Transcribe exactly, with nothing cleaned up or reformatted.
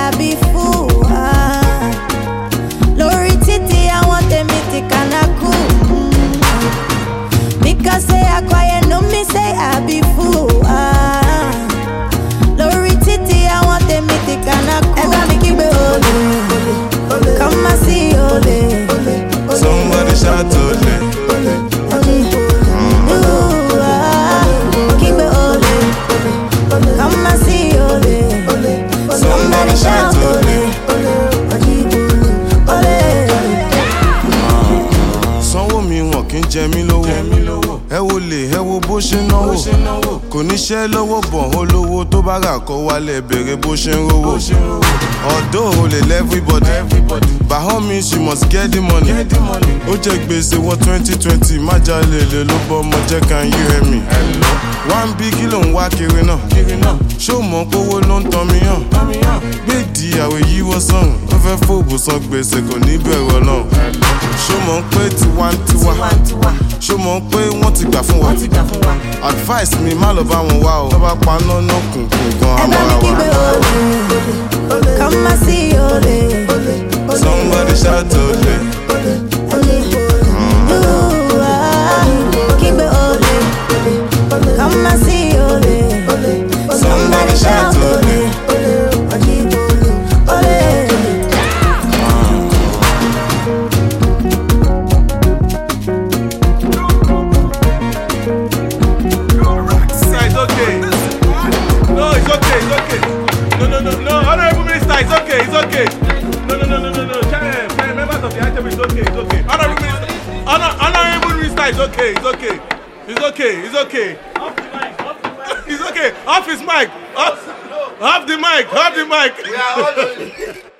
I be fool. Ah. Lori Titi, I want them mythic and I cool. Mm. Mika say I quiet, no me say I be fool. Ah. Lori Titi, I want them mythic and I cool. Ever me keep it ole. Come and see ole. Somebody shout ole. Ooh, ah. Keep it ole. Come and see ole. Somebody shout ole. Sanwó mi wọn kì í jẹ mí lówó. Ẹ wo lè ẹ wo bó ṣe náwó. Kò níṣẹ́ lọ́wọ́ bọ̀ olówó tó bá rà kọ́ wálé bèrè bó ṣe ń rówó. Although o lè everybody, by all means you must get the money. Ó jẹ gbèsè wọ twenty twenty, má jalè lè ló bọ́ ọmọ jẹ́ can you hear me? One big kí ló ń wá kiri náà. Ṣó mọ̀ pé owó ló ń tan mi hàn? Gbèdì àwẹ̀ yíwọ́ sọ̀rùn, ó fẹ́ fòbù san gbèsè kò ní bẹ̀rù Ọlọ́run. Ṣó mọ̀ pé tiwantiwa, ṣó mọ̀ pé wọ́n ti gbà fún wa. Advice mi má lọ bá wọn wá o, tó bá paná náà kùnkùn gan amọ̀ra wa. Come and see ole. Somebody shout ole. Ooh, ah. Keep it ole. Come and see ole. Somebody shout ole. No, no, no, no, Honorable Minister, it's okay, it's okay. No, no, no, no, no, no. Channel, members of the item, it's okay, it's okay. Honorable Minister, Honor, Honorable Minister, it's okay, it's okay. It's okay, it's okay. Off the mic, off the mic. It's okay, off his mic. Off, off the mic, off the mic.